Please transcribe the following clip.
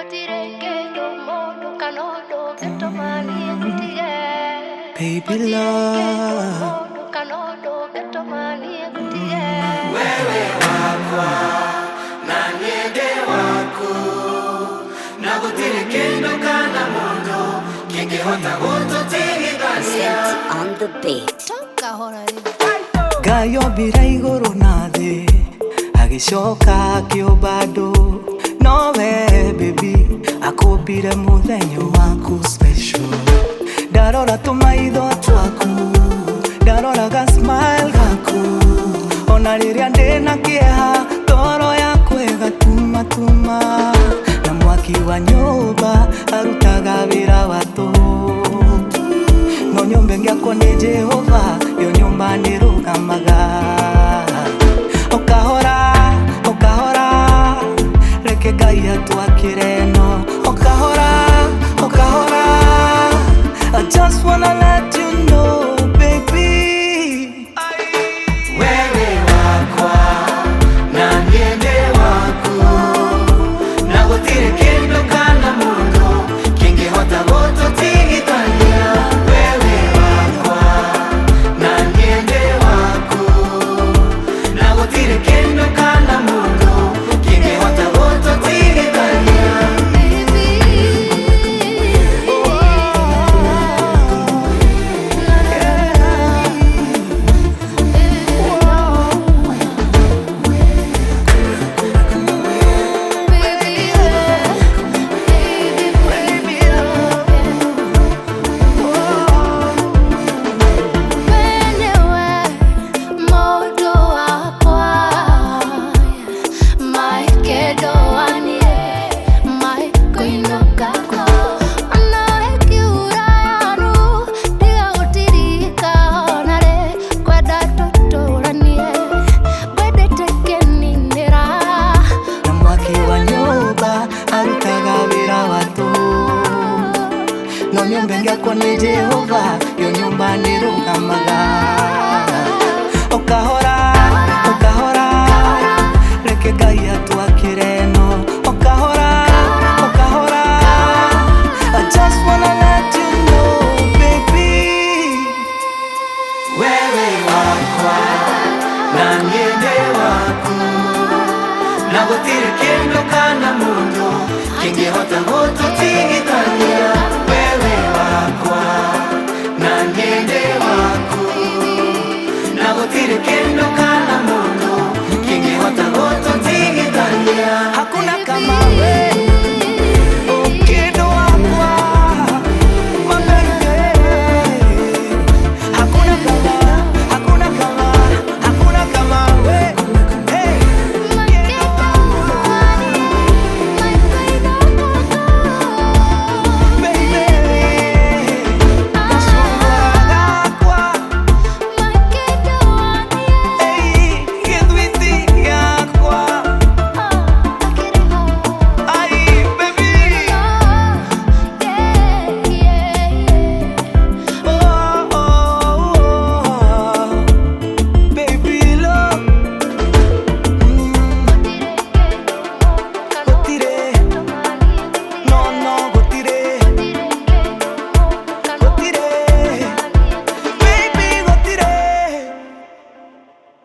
Baby love, wewe wakwa na niende waku na gutire kindu kana mundu kingihota gututigithania on the beat. Ngai ombire iguru na thi agicoka akiumba andu no we baby akumbire muthenya waku special. Ndarora tumaitho twaku, ndarora ga smile gaku, ona riria ndina kieha toro yaku igatuma tuma, na mwaki wa nyumba arutaga wira watu. No nyumba ngiakwo ni Jehova, yo nyumba nirugamaga. Okahora, okahora, reke Ngai atwakire no. Okahora, okahora, I just wanna let you know, baby. wewe wakwa na niende waku na gutire kindu kana mundu kingihota gututigithania. Wewe wakwa na niende waku na gutire kindu kana mundu kingihota gututigithania. No nyumba ngiakwo ni Jehova, yo nyumba nirugamaga. Okahora, okahora, reke Ngai atwakire no. Okahora, okahora, I just wanna let you know, baby. Wewe wakwa na niende waku na gutire kindu kana mundu kingihota gututigithania.